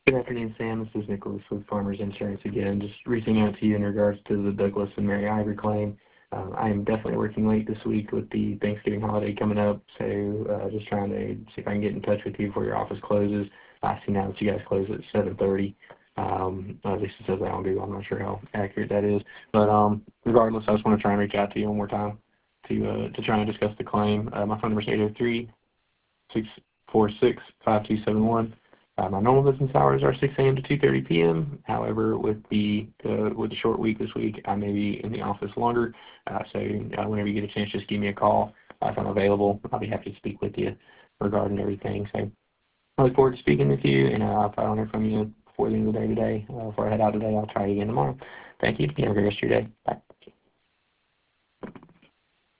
Good afternoon, Sam. This is Nicholas with Farmers Insurance again. Just reaching out to you in regards to the Douglas and Mary Ivory claim. I am definitely working late this week with the Thanksgiving holiday coming up, so just trying to see if I can get in touch with you before your office closes. I see now that you guys close at 7:30. At least it says that on Google. I'm not sure how accurate that is, but regardless, I just want to try and reach out to you one more time to try and discuss the claim. My phone number is 803-646-5271. My normal business hours are 6 a.m. to 2:30 p.m. However, with the short week this week, I may be in the office longer. So whenever you get a chance, just give me a call if I'm available. I'll be happy to speak with you regarding everything. So I look forward to speaking with you, and if I don't hear from you before the end of the day today, before I head out today, I'll try again tomorrow. Thank you. You have a great rest of your day. Bye.